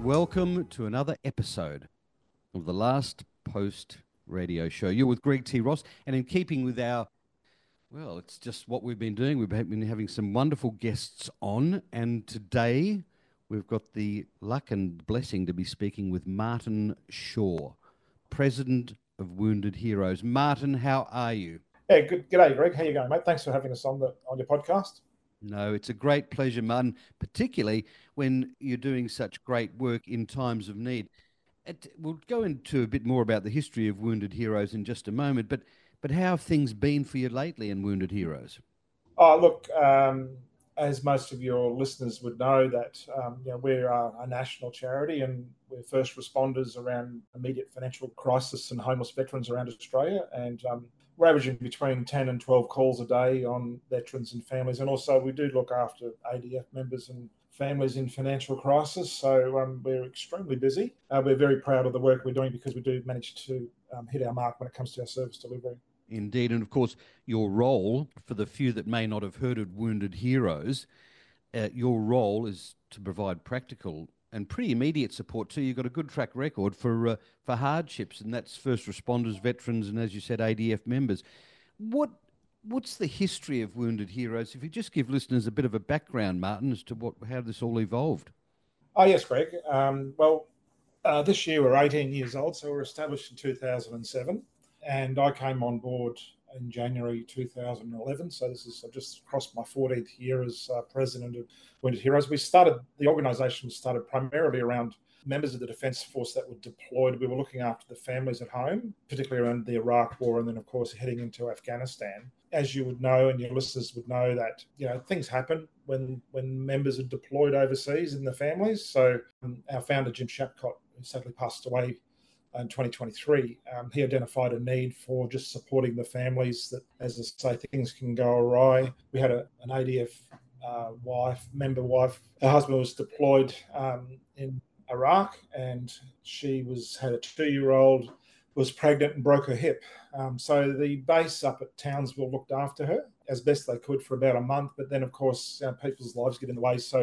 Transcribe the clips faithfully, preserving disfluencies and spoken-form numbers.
welcome to another episode of the Last Post radio show. You're with Greg T. Ross, and in keeping with our, well, it's just what we've been doing. We've been having some wonderful guests on, and today we've got the luck and blessing to be speaking with Martin Shaw, President of Wounded Heroes. Martin, how are you? Yeah, good. G'day, Greg. How you going, mate? Thanks for having us on the on your podcast. No, it's a great pleasure, Martin, particularly when you're doing such great work in times of need. It, we'll go into a bit more about the history of Wounded Heroes in just a moment, but but how have things been for you lately in Wounded Heroes? Oh, look, um, as most of your listeners would know, that um, you know, we're a, a national charity and we're first responders around immediate financial crisis and homeless veterans around Australia. And um, we're averaging between ten and twelve calls a day on veterans and families. And also we do look after A D F members and families in financial crisis. So um, we're extremely busy. Uh, we're very proud of the work we're doing because we do manage to um, hit our mark when it comes to our service delivery. Indeed, and of course, your role, for the few that may not have heard of Wounded Heroes, uh, your role is to provide practical and pretty immediate support too. You've got a good track record for uh, for hardships, and that's first responders, veterans, and as you said, A D F members. What what's the history of Wounded Heroes? If you just give listeners a bit of a background, Martin, as to what how this all evolved. Oh yes, Greg. Um, well, uh, this year we're eighteen years old, so we were established in two thousand seven, and I came on board in January two thousand eleven. So this is I've just crossed my fourteenth year as uh, president of Wounded Heroes. We started the organisation started primarily around members of the Defence Force that were deployed. We were looking after the families at home, particularly around the Iraq War, and then of course heading into Afghanistan. As you would know, and your listeners would know, that you know things happen when when members are deployed overseas in the families. So um, our founder Jim Shapcott, who sadly passed away in twenty twenty-three, um, he identified a need for just supporting the families that, as I say, things can go awry. We had a, an A D F uh, wife, member wife. Her husband was deployed um, in Iraq, and she was had a two-year-old, was pregnant and broke her hip. Um, so the base up at Townsville looked after her as best they could for about a month. But then, of course, you know, people's lives get in the way. So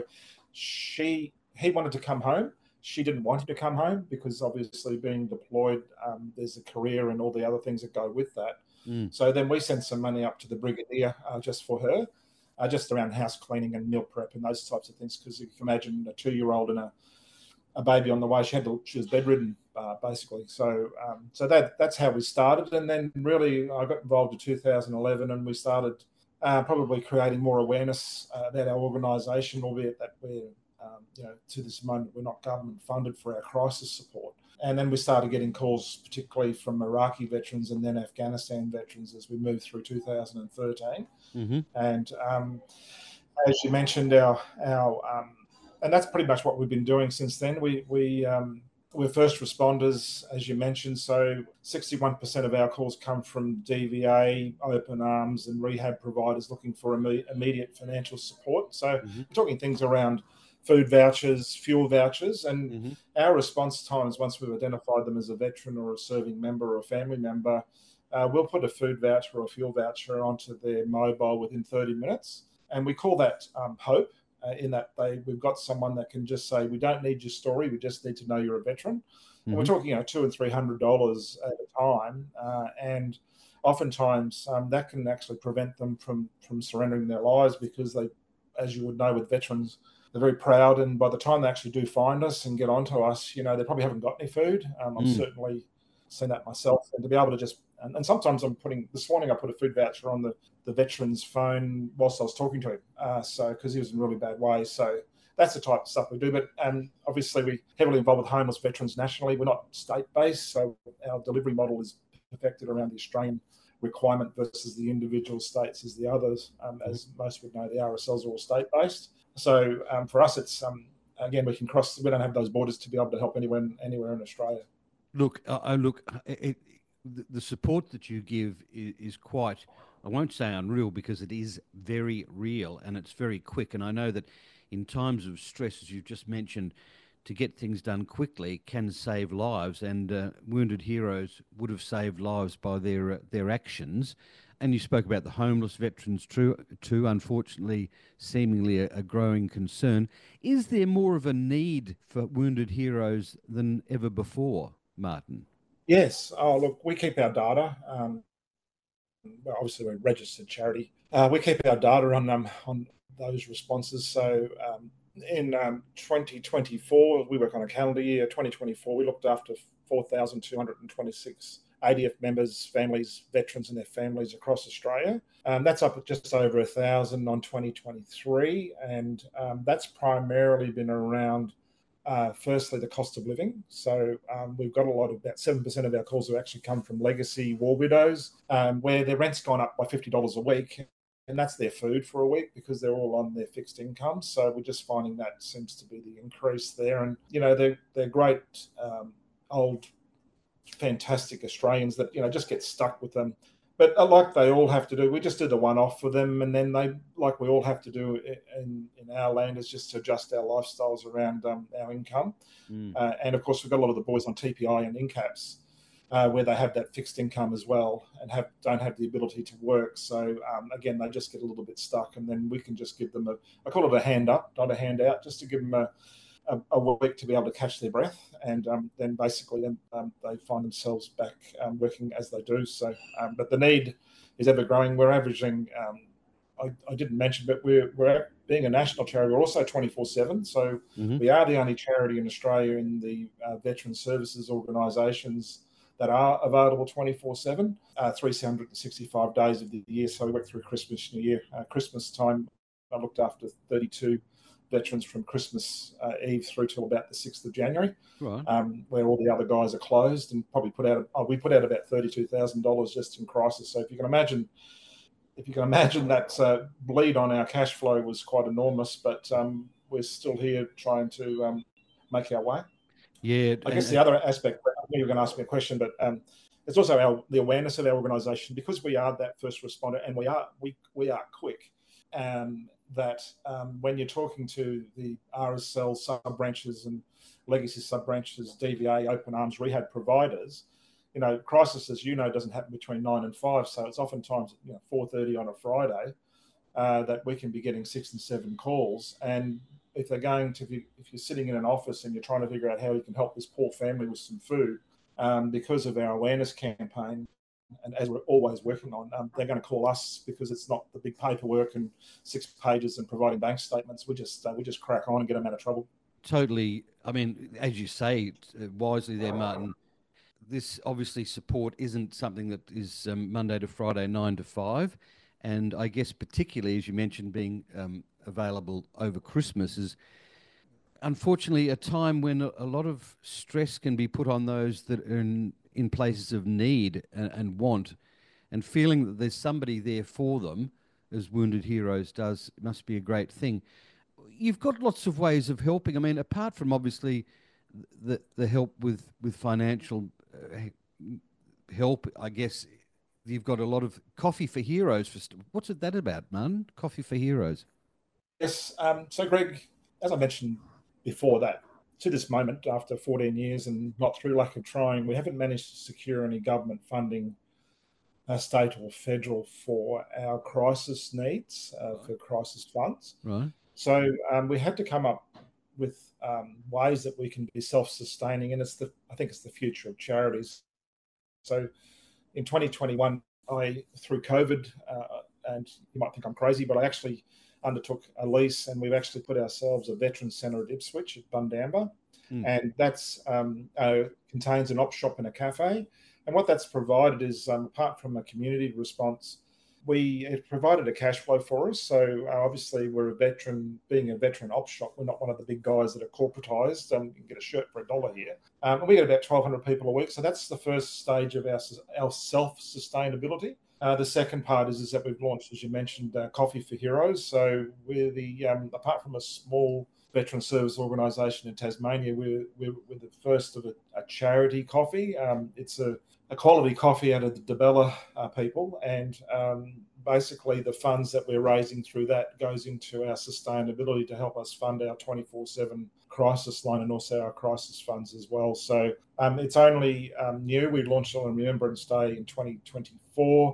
she he wanted to come home. She didn't want him to come home because obviously being deployed, um, there's a career and all the other things that go with that. Mm. So then we sent some money up to the Brigadier uh, just for her, uh, just around house cleaning and meal prep and those types of things. Because you can imagine a two-year-old and a, a baby on the way, she had to, she was bedridden uh, basically. So um, so that that's how we started. And then really I got involved in two thousand eleven and we started uh, probably creating more awareness uh, about our organisation, albeit that we're Um, you know, to this moment, we're not government funded for our crisis support. And then we started getting calls, particularly from Iraqi veterans and then Afghanistan veterans as we moved through two thousand thirteen. Mm-hmm. And um, as you mentioned, our our um, and that's pretty much what we've been doing since then. We we um, we're first responders, as you mentioned. So sixty-one percent of our calls come from D V A, open arms, and rehab providers looking for imme- immediate financial support. So mm-hmm. we're talking things around food vouchers, fuel vouchers, and mm-hmm. our response times, once we've identified them as a veteran or a serving member or a family member, uh, we'll put a food voucher or a fuel voucher onto their mobile within thirty minutes. And we call that um, hope, uh, in that they we've got someone that can just say, we don't need your story, we just need to know you're a veteran. Mm-hmm. And we're talking, you know, two and three hundred dollars at a time. Uh, and oftentimes um, that can actually prevent them from, from surrendering their lives because they, as you would know with veterans, they're very proud, and by the time they actually do find us and get onto us, you know, they probably haven't got any food. Um, I've mm. certainly seen that myself, and to be able to just, and, and sometimes I'm putting, this morning I put a food voucher on the, the veteran's phone whilst I was talking to him, uh, so because he was in really bad way. So that's the type of stuff we do. But um, obviously we're heavily involved with homeless veterans nationally. We're not state-based, so our delivery model is perfected around the Australian requirement versus the individual states as the others. Um, as most would know, the R S Ls are all state-based. So um, for us, it's um, again we can cross. We don't have those borders to be able to help anyone anywhere in Australia. Look, I uh, look. It, it, the support that you give is, is quite. I won't say unreal because it is very real and it's very quick. And I know that in times of stress, as you've just mentioned, to get things done quickly can save lives. And uh, Wounded Heroes would have saved lives by their uh, their actions. And you spoke about the homeless veterans too, too unfortunately, seemingly a, a growing concern. Is there more of a need for wounded heroes than ever before, Martin? Yes. Oh, look, we keep our data. Um, well, obviously, we're a registered charity. Uh, we keep our data on um, on those responses. So um, in um, twenty twenty-four, we work on a calendar year. twenty twenty-four, we looked after four thousand two hundred twenty-six A D F members, families, veterans, and their families across Australia. Um, that's up at just over a thousand on twenty twenty-three, and um, that's primarily been around. Uh, firstly, the cost of living. So um, we've got a lot of, about seven percent of our calls have actually come from legacy war widows, um, where their rent's gone up by fifty dollars a week. And that's their food for a week because they're all on their fixed income. So we're just finding that seems to be the increase there. And, you know, they're, they're great um, old, fantastic Australians that, you know, just get stuck with them. But like they all have to do, we just did a one-off for them, and then they, like we all have to do in, in our land, is just to adjust our lifestyles around um, our income. Mm. Uh, and of course, we've got a lot of the boys on T P I and INCAPs, uh, where they have that fixed income as well and have don't have the ability to work. So um, again, they just get a little bit stuck, and then we can just give them a, I call it a hand up, not a hand out, just to give them a, a, a week to be able to catch their breath, and um, then basically then um, they find themselves back um, working as they do. So, um, but the need is ever growing. We're averaging. Um, I, I didn't mention, but we're we're being a national charity. We're also twenty-four seven. So mm-hmm. we are the only charity in Australia in the uh, veteran services organisations that are available twenty-four seven, uh, three hundred sixty-five days of the year. So we work through Christmas, New Year, uh, Christmas time. I looked after thirty-two veterans from Christmas uh, Eve through till about the sixth of January, right. um, where all the other guys are closed, and probably put out, oh, we put out about thirty-two thousand dollars just in crisis. So if you can imagine, if you can imagine that uh, bleed on our cash flow was quite enormous, but um, we're still here trying to um, make our way. Yeah. I guess the other aspect, I think you were going to ask me a question, but um, it's also our, the awareness of our organisation, because we are that first responder, and we are we we are quick. Um, that um, when you're talking to the R S L sub-branches and legacy sub-branches, D V A, open arms, rehab providers, you know, crisis, as you know, doesn't happen between nine and five. So it's oftentimes, you know, four thirty on a Friday uh, that we can be getting six and seven calls. And if they're going to, be, if you're sitting in an office and you're trying to figure out how you can help this poor family with some food, um, because of our awareness campaign, and as we're always working on, um, they're going to call us because it's not the big paperwork and six pages and providing bank statements. We just uh, we just crack on and get them out of trouble. Totally. I mean, as you say uh, wisely there, Martin, this obviously support isn't something that is um, Monday to Friday, nine to five. And I guess particularly, as you mentioned, being um, available over Christmas is unfortunately a time when a lot of stress can be put on those that are in, in places of need and, and want, and feeling that there's somebody there for them, as Wounded Heroes does, must be a great thing. You've got lots of ways of helping. I mean, apart from obviously the the help with, with financial uh, help, I guess you've got a lot of Coffee for Heroes. For st- What's it that about, man? Coffee for Heroes. Yes. Um, so, Greg, as I mentioned before, that to this moment, after fourteen years and not through lack of trying, we haven't managed to secure any government funding, uh, state or federal, for our crisis needs, uh, right. for crisis funds. Right. So um, we had to come up with um, ways that we can be self-sustaining, and it's the I think it's the future of charities. So in twenty twenty-one, I through COVID, uh, and you might think I'm crazy, but I actually undertook a lease, and we've actually put ourselves a veteran centre at Ipswich at Bundamba, mm. and that's um, uh, contains an op shop and a cafe. And what that's provided is, um, apart from a community response, we it provided a cash flow for us. So uh, obviously we're a veteran, being a veteran op shop, we're not one of the big guys that are corporatized. Um, you can get a shirt for a dollar here. Um, and we get about twelve hundred people a week. So that's the first stage of our, our self-sustainability. Uh, the second part is, is that we've launched, as you mentioned, uh, Coffee for Heroes. So we're the, um, apart from a small veteran service organisation in Tasmania, we're, we're, we're the first of a, a charity coffee. Um, it's a, a quality coffee out of the Debella uh, people, and um, basically the funds that we're raising through that goes into our sustainability to help us fund our twenty-four seven crisis line and also our crisis funds as well. So um, it's only um, new. We launched on Remembrance Day in twenty twenty-four.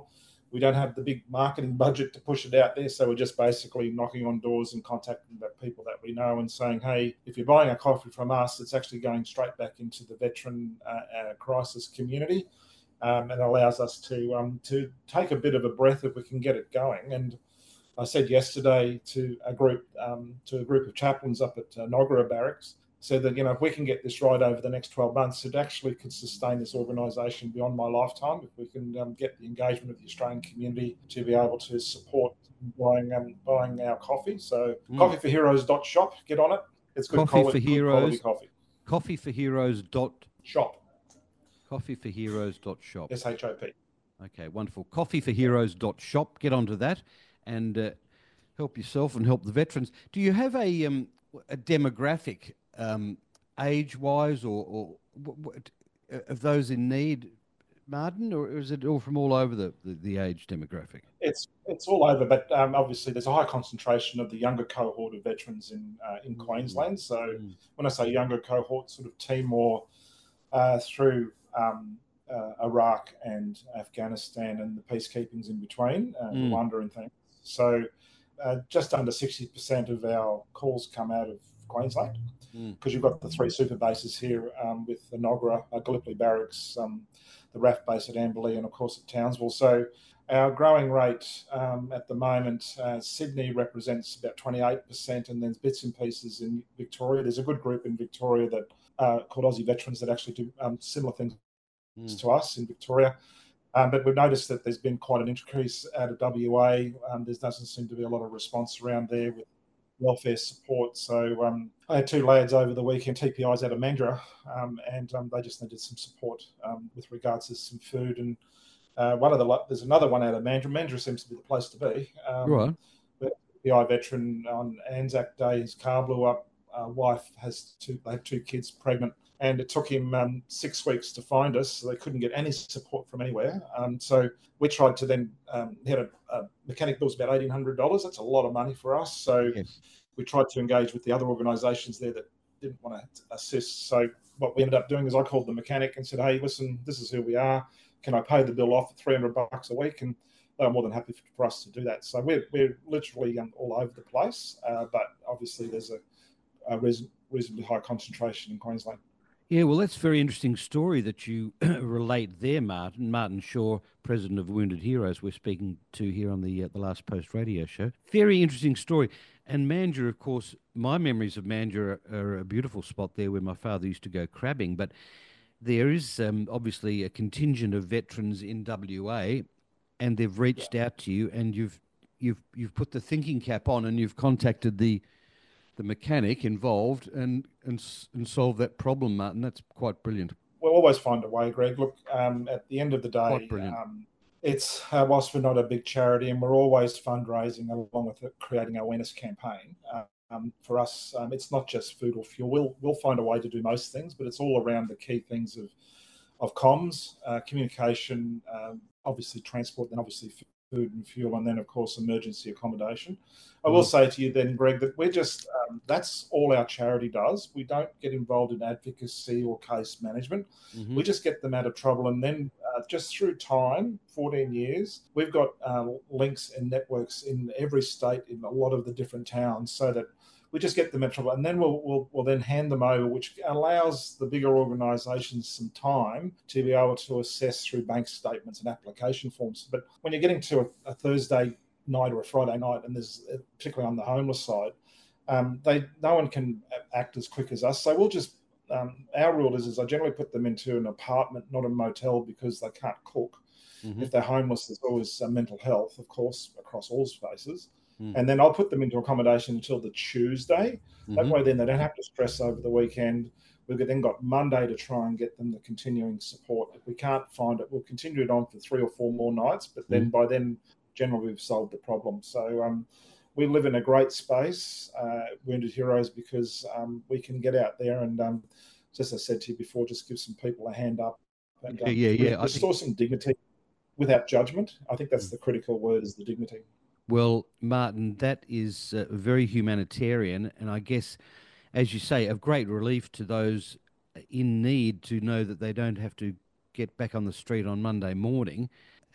We don't have the big marketing budget to push it out there, so we're just basically knocking on doors and contacting the people that we know and saying, hey, if you're buying a coffee from us, it's actually going straight back into the veteran uh, uh, crisis community. Um, and allows us to um, to take a bit of a breath if we can get it going. And I said yesterday to a group um, to a group of chaplains up at uh, Noggara Barracks, said that, you know, if we can get this right over the next twelve months, it actually could sustain this organisation beyond my lifetime. If we can um, get the engagement of the Australian community to be able to support buying um, buying our coffee. So mm. coffee for heroes dot shop, get on it. It's good, coffee quality, for good heroes, quality coffee. coffee for heroes dot shop. coffee for heroes dot shop. S H O P. Okay, wonderful. coffee for heroes dot shop. Get onto that and uh, help yourself and help the veterans. Do you have a um, a demographic, um, age-wise, or, or what, of those in need, Martin, or is it all from all over the, the, the age demographic? It's it's all over, but um, obviously there's a high concentration of the younger cohort of veterans in uh, in mm. Queensland. So mm. when I say younger cohort, sort of Timor uh, through um, uh, Iraq and Afghanistan and the peacekeepings in between, uh, mm. Rwanda and things. So uh, just under sixty percent of our calls come out of Queensland, because mm. you've got the three super bases here um, with the Noggara, uh, Gallipoli Barracks, um, the R A F base at Amberley, and of course at Townsville. So our growing rate um, at the moment, uh, Sydney represents about twenty-eight percent, and then bits and pieces in Victoria. There's a good group in Victoria that uh, called Aussie Veterans that actually do um, similar things mm. to us in Victoria. Um, but we've noticed that there's been quite an increase out of W A. Um, there doesn't seem to be a lot of response around there with welfare support. So um, I had two lads over the weekend, T P Is out of Mandurah, um, and um, they just needed some support um, with regards to some food. And uh, one of the there's another one out of Mandurah. Mandurah seems to be the place to be. Um, right. But the I veteran on Anzac Day, his car blew up. Uh, wife has two. They have two kids pregnant, and it took him um, six weeks to find us. So they couldn't get any support from anywhere. Um, so we tried to then um, he had a, a mechanic bill's about eighteen hundred dollars. That's a lot of money for us. So yes. we tried to engage with the other organisations there that didn't want to assist. So what we ended up doing is I called the mechanic and said, "Hey, listen, this is who we are. Can I pay the bill off at three hundred bucks a week?" And they were more than happy for us to do that. So we're we're literally um, all over the place. Uh, but obviously there's a, a reason, reasonably high concentration in Queensland. Yeah, well, that's a very interesting story that you relate there, Martin. Martin Shaw, president of Wounded Heroes, we're speaking to here on the uh, the Last Post radio show. Very interesting story. And Mandurah, of course, my memories of Mandurah are, are a beautiful spot there where my father used to go crabbing. But there is um, obviously a contingent of veterans in W A, and they've reached yeah. out to you, and you've you've you've put the thinking cap on, and you've contacted the the mechanic involved and, and and solve that problem, Martin. That's quite brilliant. We'll always find a way, Greg. Look, um, at the end of the day, um, it's uh, whilst we're not a big charity and we're always fundraising along with it, creating an awareness campaign. Uh, um, for us, um, it's not just food or fuel. We'll we'll find a way to do most things, but it's all around the key things of of comms, uh, communication, um, obviously transport, then obviously food and fuel, and then, of course, emergency accommodation. I will say to you then, Greg, that we're just, um, that's all our charity does. We don't get involved in advocacy or case management. Mm-hmm. We just get them out of trouble. And then uh, just through time, fourteen years, we've got uh, links and networks in every state, in a lot of the different towns, so that we just get them out of trouble. And then we'll, we'll, we'll then hand them over, which allows the bigger organisations some time to be able to assess through bank statements and application forms. But when you're getting to a, a Thursday night or a Friday night, and there's particularly on the homeless side, um, they no one can act as quick as us. So we'll just um, our rule is is I generally put them into an apartment, not a motel, because they can't cook. Mm-hmm. If they're homeless, there's always uh, mental health, of course, across all spaces. Mm. And then I'll put them into accommodation until the Tuesday. Mm-hmm. That way, then they don't have to stress over the weekend. We've then got Monday to try and get them the continuing support. If we can't find it, we'll continue it on for three or four more nights. But then mm. by then, generally, we've solved the problem. So um, we live in a great space, uh, Wounded Heroes, because um, we can get out there and, um, just as I said to you before, just give some people a hand up and um, yeah, yeah, yeah. restore think... some dignity without judgment. I think that's mm. the critical word, is the dignity. Well, Martin, that is uh, very humanitarian, and I guess, as you say, of great relief to those in need to know that they don't have to get back on the street on Monday morning.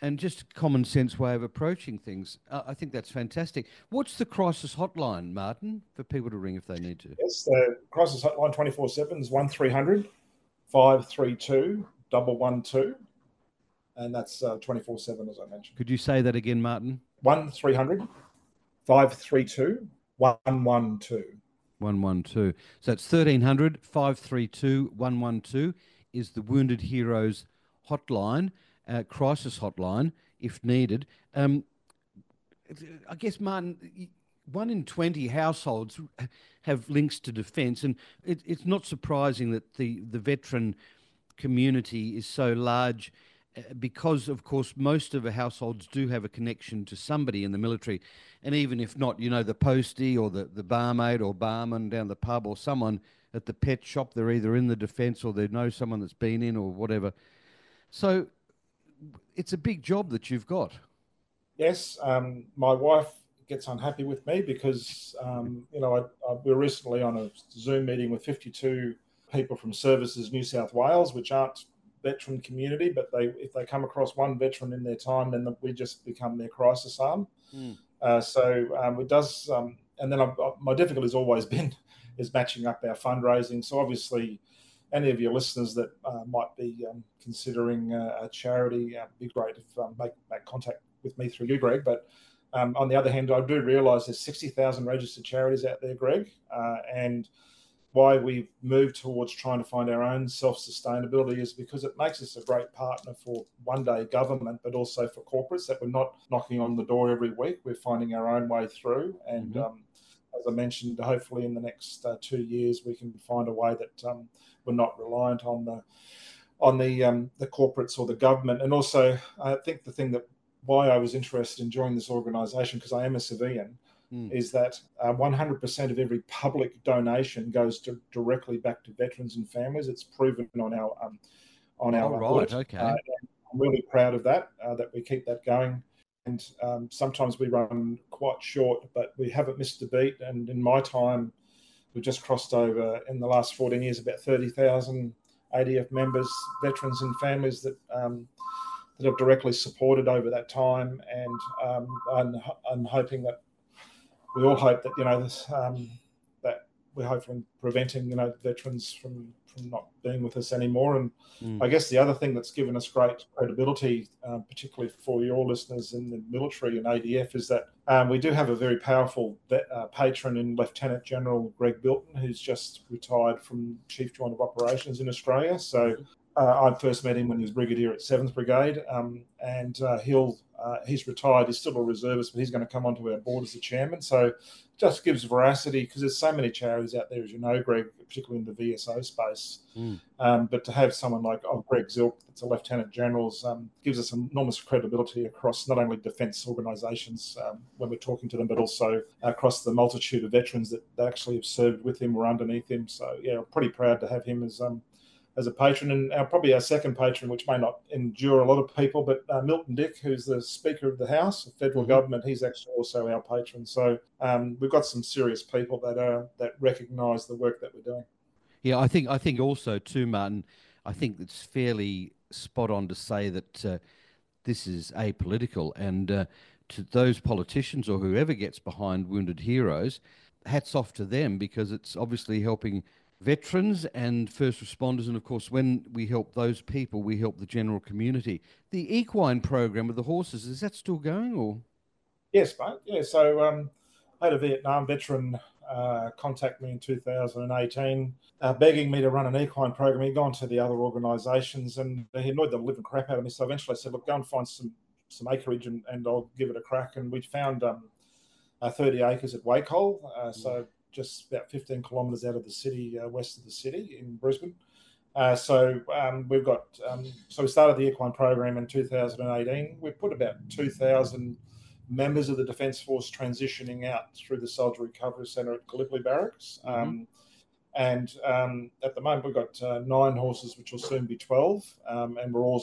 and just a common sense way of approaching things. Uh, I think that's fantastic. What's the crisis hotline, Martin, for people to ring if they need to? Yes, the crisis hotline twenty-four seven is one three hundred five three two one one two, and that's uh, twenty-four seven, as I mentioned. Could you say that again, Martin? one three hundred five three two one one two. one one two. So it's thirteen hundred five three two one one two is the Wounded Heroes hotline, uh, crisis hotline, if needed. Um, I guess, Martin, one in twenty households have links to defence, and it, it's not surprising that the, the veteran community is so large uh, because, of course, most of the households do have a connection to somebody in the military. And even if not, you know, the postie or the, the barmaid or barman down the pub or someone at the pet shop, they're either in the defence or they know someone that's been in or whatever. So it's a big job that you've got. Yes, um, my wife gets unhappy with me because, um, you know, I, I, we were recently on a Zoom meeting with fifty-two people from Services New South Wales, which aren't veteran community, but they if they come across one veteran in their time, then we just become their crisis arm. Mm. Uh, so um, it does, um, and then I, I, my difficulty has always been is matching up our fundraising. So obviously, any of your listeners that uh, might be um, considering uh, a charity, uh, it'd be great if um, make make contact with me through you, Greg. But um, on the other hand, I do realise there's sixty thousand registered charities out there, Greg, uh, and why we've moved towards trying to find our own self-sustainability is because it makes us a great partner for one-day government, but also for corporates, that we're not knocking on the door every week. We're finding our own way through. And mm-hmm. um, as I mentioned, hopefully in the next uh, two years, we can find a way that um, we're not reliant on the on the um, the corporates or the government. And also, I think the thing that why I was interested in joining this organisation, because I am a civilian, Mm. is that uh, one hundred percent of every public donation goes to, directly back to veterans and families. It's proven on our um, on oh, our right, audit. okay. Uh, I'm really proud of that, uh, that we keep that going. And um, sometimes we run quite short, but we haven't missed a beat. And in my time, we've just crossed over, in the last fourteen years, about thirty thousand A D F members, veterans and families that um, that have directly supported over that time. And um, I'm, I'm hoping that we all hope that, you know, this, um, that we're hopefully preventing, you know, veterans from, from not being with us anymore. And mm. I guess the other thing that's given us great credibility, uh, particularly for your listeners in the military and A D F, is that um, we do have a very powerful vet, uh, patron in Lieutenant General Greg Bilton, who's just retired from Chief Joint of Operations in Australia. So uh, I first met him when he was Brigadier at seventh Brigade, um, and uh, he'll Uh, he's retired. He's still a reservist, but he's going to come onto our board as the chairman. So just gives veracity, because there's so many charities out there, as you know, Greg, particularly in the V S O space. Mm. Um, but to have someone like oh, Greg Zilk, that's a Lieutenant General, um, gives us enormous credibility across not only defence organisations um, when we're talking to them, but also across the multitude of veterans that, that actually have served with him or underneath him. So, yeah, I'm pretty proud to have him as um, as a patron. And our, probably our second patron, which may not endure a lot of people, but uh, Milton Dick, who's the Speaker of the House, the federal mm-hmm. government, he's actually also our patron. So um, we've got some serious people that are that recognise the work that we're doing. Yeah, I think I think also too, Martin, I think it's fairly spot on to say that uh, this is apolitical, and uh, to those politicians or whoever gets behind Wounded Heroes, hats off to them, because it's obviously helping veterans and first responders, and of course when we help those people, we help the general community. The equine program with the horses, is that still going? Or yes, mate. Yeah, so um, I had a Vietnam veteran uh, contact me in two thousand eighteen, uh, begging me to run an equine program. He'd gone to the other organisations and he annoyed the living crap out of me. So eventually I said, look, go and find some some acreage and, and I'll give it a crack. And we found um, uh, thirty acres at Wacol, uh, so just about fifteen kilometres out of the city, uh, west of the city in Brisbane. Uh, so um, we've got, um, so we started the equine program in two thousand eighteen. We've put about two thousand members of the Defence Force transitioning out through the Soldier Recovery Centre at Gallipoli Barracks. Mm-hmm. Um, and um, at the moment we've got uh, nine horses, which will soon be twelve. Um, and we're all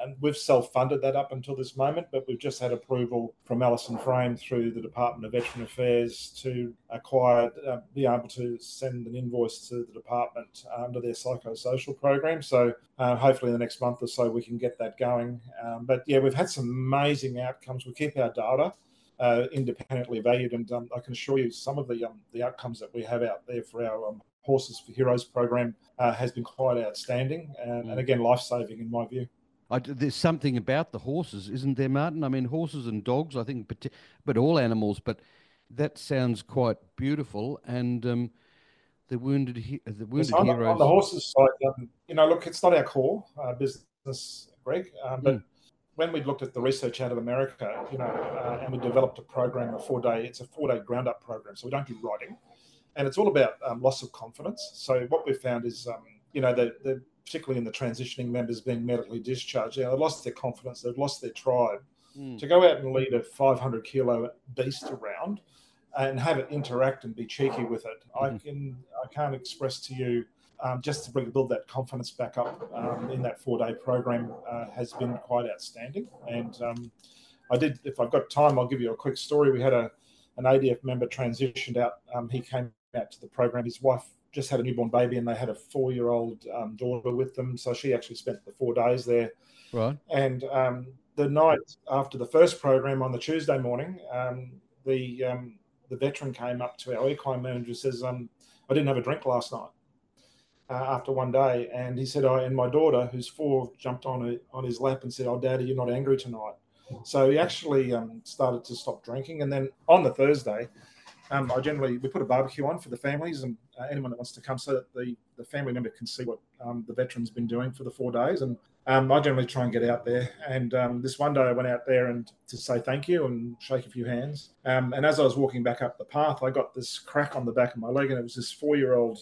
and we've self-funded that up until this moment, but we've just had approval from Allison Frame through the Department of Veteran Affairs to acquire, uh, be able to send an invoice to the department under their psychosocial program. So uh, hopefully in the next month or so we can get that going. Um, but yeah, we've had some amazing outcomes. We keep our data uh, independently valued, and um, I can assure you some of the um, the outcomes that we have out there for our um, Horses for Heroes program uh, has been quite outstanding, and, mm. and again, life-saving in my view. I, there's something about the horses, isn't there, Martin? I mean, horses and dogs, I think, but, but all animals, but that sounds quite beautiful. And um, the wounded, the wounded yes, on, heroes. On the horses side, um, you know, look, it's not our core uh, business, Greg, um, but mm. when we looked at the research out of America, you know, uh, and we developed a program, a four-day, it's a four-day ground-up program, so we don't do riding. And it's all about um, loss of confidence. So what we've found is, um, you know, the, the particularly in the transitioning members being medically discharged, you know, they've lost their confidence, they've lost their tribe. Mm. To go out and lead a five hundred kilo beast around and have it interact and be cheeky with it, mm. I can I can't express to you um, just to bring, build that confidence back up um, in that four day program uh, has been quite outstanding. And um, I did, if I've got time, I'll give you a quick story. We had a an A D F member transitioned out. Um, he came out to the program. His wife just had a newborn baby, and they had a four-year-old um, daughter with them. So she actually spent the four days there. Right. And um, the night after the first program on the Tuesday morning, um, the um, the veteran came up to our equine manager and says, um, "I didn't have a drink last night uh, after one day." And he said, "I and my daughter, who's four, jumped on a, on his lap and said, 'Oh, Daddy, you're not angry tonight.'" So he actually um, started to stop drinking. And then on the Thursday, um, I generally, we put a barbecue on for the families and uh, anyone that wants to come so that the, the family member can see what um, the veteran's been doing for the four days. And um, I generally try and get out there. And um, this one day I went out there and to say thank you and shake a few hands. Um, and as I was walking back up the path, I got this crack on the back of my leg, and it was this four-year-old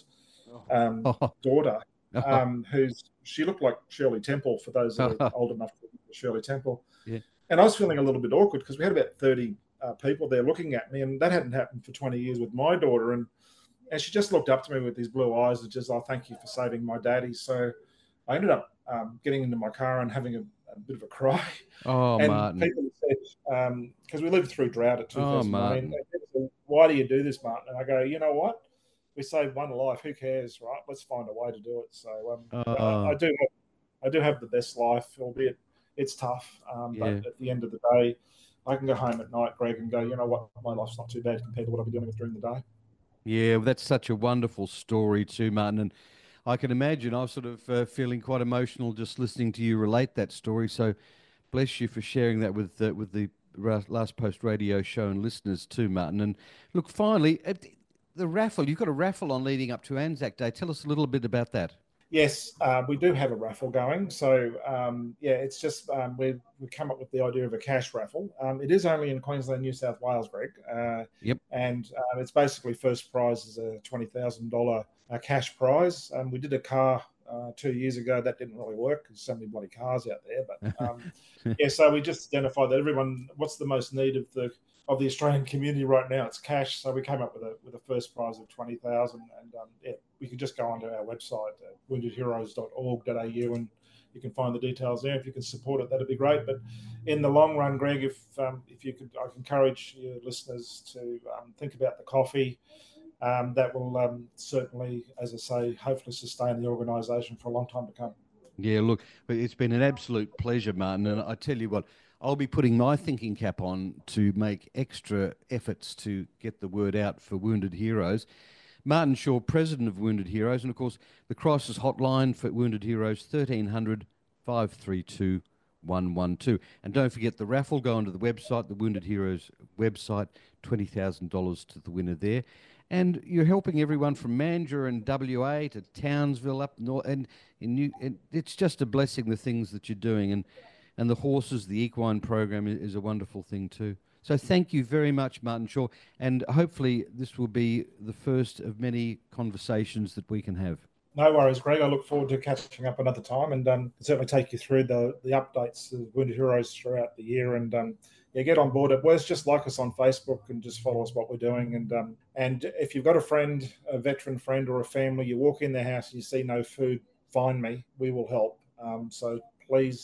um, oh. daughter um, who's, she looked like Shirley Temple, for those that are old enough to remember Shirley Temple. Yeah. And I was feeling a little bit awkward because we had about thirty uh, people there looking at me, and that hadn't happened for twenty years with my daughter. And and she just looked up to me with these blue eyes and just, "Oh, thank you for saving my daddy." So I ended up um, getting into my car and having a, a bit of a cry. Oh, and Martin. people said, because um, we lived through drought at two thousand nine, oh, said, "Why do you do this, Martin?" And I go, "You know what? We saved one life. Who cares, right? Let's find a way to do it." So um, oh. I, I do have, I do have the best life, albeit it's tough, um, Yeah. but at the end of the day, I can go home at night, Greg, and go, you know what, my life's not too bad compared to what I'll be doing during the day. Yeah, well, that's such a wonderful story too, Martin. And I can imagine I was sort of uh, feeling quite emotional just listening to you relate that story. So bless you for sharing that with uh, with the Last Post radio show and listeners too, Martin. And look, finally, at the raffle, you've got a raffle on leading up to Anzac Day. Tell us a little bit about that. Yes, uh, we do have a raffle going. So, um, yeah, it's just um, we've, we've come up with the idea of a cash raffle. Um, it is only in Queensland, New South Wales, Greg. Uh, yep. And uh, it's basically first prize is a twenty thousand dollars uh, cash prize. Um, we did a car uh, two years ago. That didn't really work because so many bloody cars out there. But, um, yeah, so we just identified that everyone, what's the most need of the of the Australian community right now? It's cash. So we came up with a with a first prize of twenty thousand dollars. And, um, yeah, we can just go onto our website, uh, wounded heroes dot org dot a u, and you can find the details there. If you can support it, that'd be great. But in the long run, Greg, if um, if you could, I encourage your listeners to um, think about the coffee. Um, that will um, certainly, as I say, hopefully sustain the organisation for a long time to come. Yeah, look, it's been an absolute pleasure, Martin. And I tell you what, I'll be putting my thinking cap on to make extra efforts to get the word out for Wounded Heroes. Martin Shaw, President of Wounded Heroes, and of course the crisis hotline for Wounded Heroes, thirteen hundred, five three two, one one two. And don't forget the raffle, go onto the website, the Wounded Heroes website, twenty thousand dollars to the winner there. And you're helping everyone from Mandurah and W A to Townsville up north, and, and, you, and it's just a blessing, the things that you're doing. And And the horses, the equine program is a wonderful thing too. So thank you very much, Martin Shaw. And hopefully this will be the first of many conversations that we can have. No worries, Greg. I look forward to catching up another time and um, certainly take you through the, the updates of Wounded Heroes throughout the year. And um, yeah, get on board it. Where's just like us on Facebook and just follow us what we're doing. And um, and if you've got a friend, a veteran friend or a family, you walk in their house and you see no food, find me. We will help. Um, so please,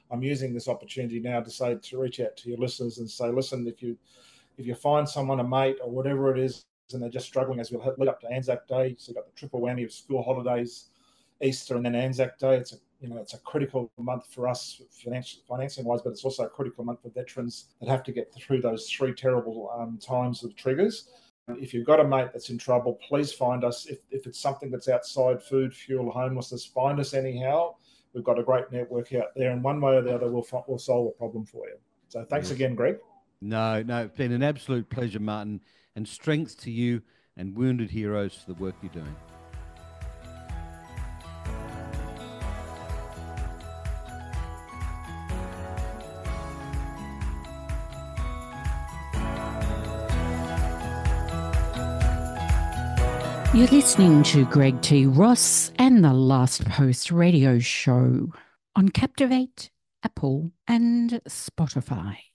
I'm using this opportunity now to say, to reach out to your listeners and say, listen, if you if you find someone, a mate or whatever it is, and they're just struggling, as we'll lead up to Anzac Day, so you've got the triple whammy of school holidays, Easter, and then Anzac Day. It's a you know it's a critical month for us financial, financing wise, but it's also a critical month for veterans that have to get through those three terrible um, times of triggers. If you've got a mate that's in trouble, please find us. If, if it's something that's outside food, fuel, homelessness, find us anyhow. We've got a great network out there, and one way or the other, we'll, we'll solve a problem for you. So thanks again, Greg. No, no, it's been an absolute pleasure, Martin, and strength to you and Wounded Heroes for the work you're doing. You're listening to Greg T. Ross and the Last Post radio show on Captivate, Apple and Spotify.